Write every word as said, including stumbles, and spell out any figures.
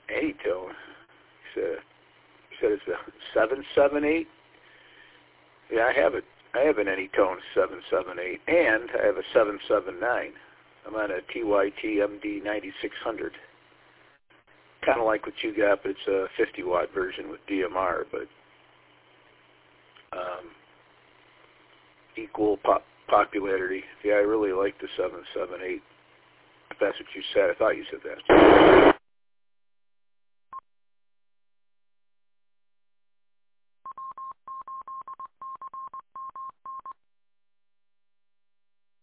Anytone. He said, he said it's a seven seven eight. Yeah, I have it. I have an Anytone seven seven eight, and I have a seven seven nine. I'm on a T Y T M D ninety-six hundred. Kind of like what you got, but it's a fifty watt version with D M R, but um, equal pop popularity. Yeah, I really like the seven seven eight. If that's what you said, I thought you said that.